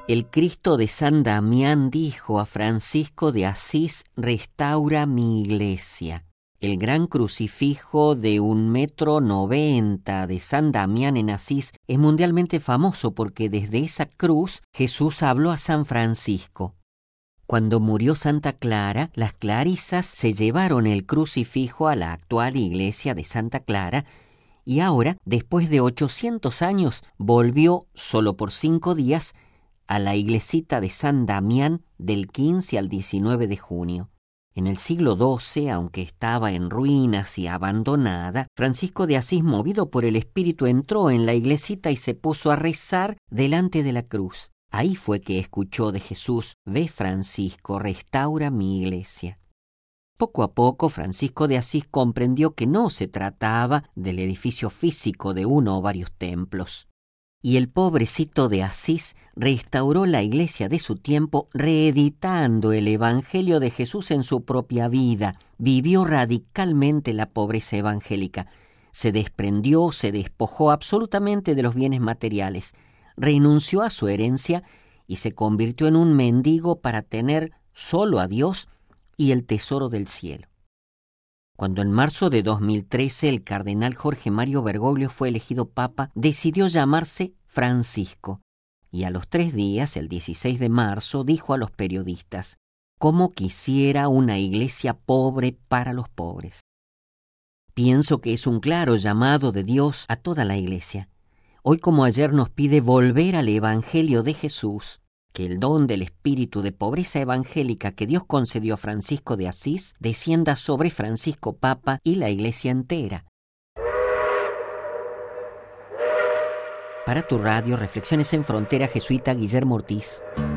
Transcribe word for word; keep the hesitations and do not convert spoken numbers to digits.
El Cristo de San Damián dijo a Francisco de Asís: restaura mi iglesia. El gran crucifijo de un metro noventa de San Damián en Asís es mundialmente famoso porque desde esa cruz Jesús habló a San Francisco. Cuando murió Santa Clara, las clarisas se llevaron el crucifijo a la actual iglesia de Santa Clara y ahora, después de ochocientos años, volvió solo por cinco días a la iglesita de San Damián del quince al diecinueve de junio. En el siglo doce, aunque estaba en ruinas y abandonada, Francisco de Asís, movido por el Espíritu, entró en la iglesita y se puso a rezar delante de la cruz. Ahí fue que escuchó de Jesús: ve, Francisco, restaura mi iglesia. Poco a poco, Francisco de Asís comprendió que no se trataba del edificio físico de uno o varios templos. Y el pobrecito de Asís restauró la iglesia de su tiempo reeditando el Evangelio de Jesús en su propia vida. Vivió radicalmente la pobreza evangélica. Se desprendió, se despojó absolutamente de los bienes materiales. Renunció a su herencia y se convirtió en un mendigo para tener solo a Dios y el tesoro del cielo. Cuando en marzo de dos mil trece el cardenal Jorge Mario Bergoglio fue elegido papa, decidió llamarse Francisco, y a los tres días, el dieciséis de marzo, dijo a los periodistas: «Cómo quisiera una iglesia pobre para los pobres». Pienso que es un claro llamado de Dios a toda la iglesia. Hoy como ayer nos pide volver al Evangelio de Jesús, que el don del espíritu de pobreza evangélica que Dios concedió a Francisco de Asís descienda sobre Francisco Papa y la iglesia entera. Para tu radio, Reflexiones en Frontera, jesuita Guillermo Ortiz.